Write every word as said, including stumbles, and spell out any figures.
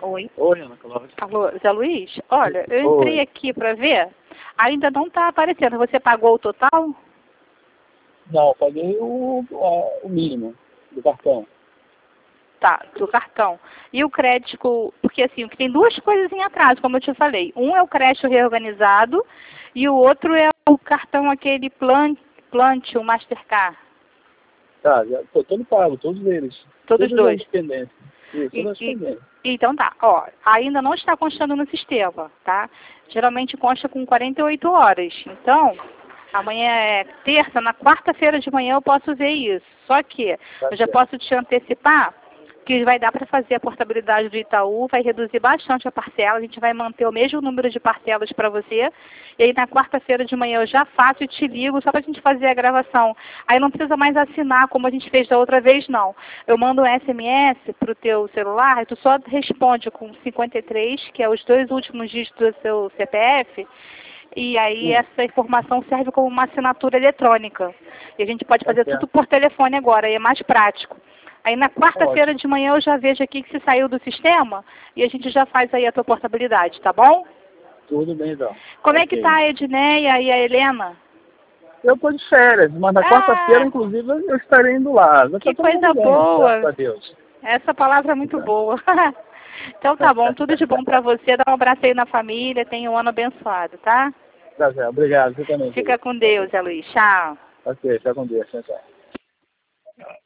Oi. Oi, Ana Cláudia. Alô, Zé Luiz? Olha, eu entrei Oi. aqui para ver, ainda não está aparecendo. Você pagou o total? Não, paguei o, a- o mínimo do cartão. Tá, do cartão. E o crédito, porque assim, tem duas coisas em atraso, como eu te falei. Um é o crédito reorganizado e o outro é o cartão aquele Plant, Plant o Mastercard. Tá, já tô todo pago, todos eles. Todos Todas dois. as pendências. Isso, E, todas as e- pendências. então tá, ó, ainda não está constando no sistema, tá? Geralmente consta com quarenta e oito horas. Então, amanhã é terça, na quarta-feira de manhã eu posso ver isso. Só que Tá eu já certo. posso te antecipar que vai dar para fazer a portabilidade do Itaú, vai reduzir bastante a parcela, a gente vai manter o mesmo número de parcelas para você. E aí na quarta-feira de manhã eu já faço e te ligo só para a gente fazer a gravação. Aí não precisa mais assinar como a gente fez da outra vez, não. Eu mando um S M S para o teu celular e tu só responde com cinquenta e três, que é os dois últimos dígitos do seu C P F, e aí Sim. essa informação serve como uma assinatura eletrônica. E a gente pode Tá fazer certo. tudo por telefone agora, aí é mais prático. Aí na quarta-feira Ótimo. de manhã eu já vejo aqui que se saiu do sistema e a gente já faz aí a tua portabilidade, tá bom? Tudo bem, então. Como é que Ok. tá a Edneia e a Helena? Eu tô de férias, mas na Ah! quarta-feira, inclusive, eu estarei indo lá. Já Que tá todo coisa mundo bem, graças boa! a Deus. Essa palavra é muito boa. Então tá bom, tudo de bom pra você. Dá um abraço aí na família, tenha um ano abençoado, tá? Tá certo. Obrigado, você também, Fica querido. com Deus, Zé Luiz. Tchau. Ok, fica com Deus. Tchau, tchau.